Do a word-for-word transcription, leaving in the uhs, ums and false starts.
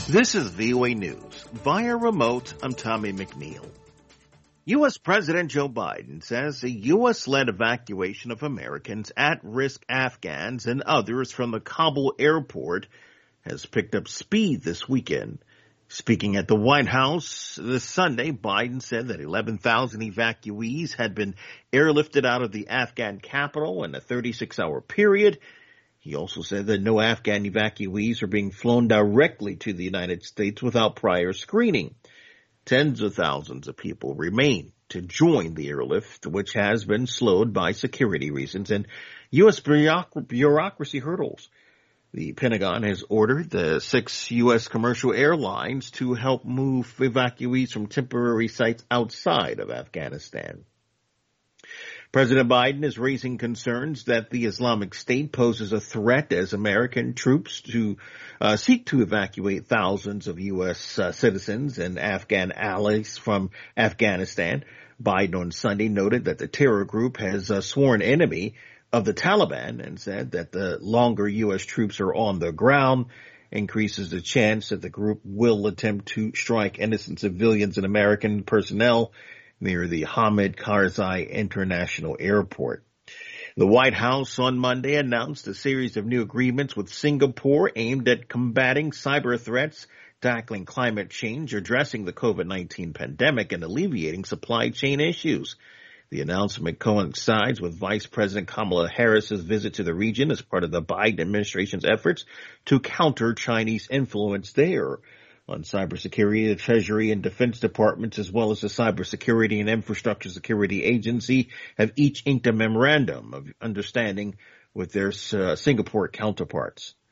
This is V O A News. Via remote, I'm Tommy McNeil. U S. President Joe Biden says a U S-led evacuation of Americans, at-risk Afghans, and others from the Kabul airport has picked up speed this weekend. Speaking at the White House this Sunday, Biden said that eleven thousand evacuees had been airlifted out of the Afghan capital in a thirty-six hour period. He also said that no Afghan evacuees are being flown directly to the United States without prior screening. Tens of thousands of people remain to join the airlift, which has been slowed by security reasons and U S bureaucracy hurdles. The Pentagon has ordered the six U S commercial airlines to help move evacuees from temporary sites outside of Afghanistan. President Biden is raising concerns that the Islamic State poses a threat as American troops to uh, seek to evacuate thousands of U S uh, citizens and Afghan allies from Afghanistan. Biden on Sunday noted that the terror group has a sworn enemy of the Taliban and said that the longer U S troops are on the ground increases the chance that the group will attempt to strike innocent civilians and American personnel near the Hamid Karzai International Airport. The White House on Monday announced a series of new agreements with Singapore aimed at combating cyber threats, tackling climate change, addressing the COVID nineteen pandemic, and alleviating supply chain issues. The announcement coincides with Vice President Kamala Harris's visit to the region as part of the Biden administration's efforts to counter Chinese influence there. On cybersecurity, the Treasury and Defense Departments, as well as the Cybersecurity and Infrastructure Security Agency, have each inked a memorandum of understanding with their uh, Singapore counterparts.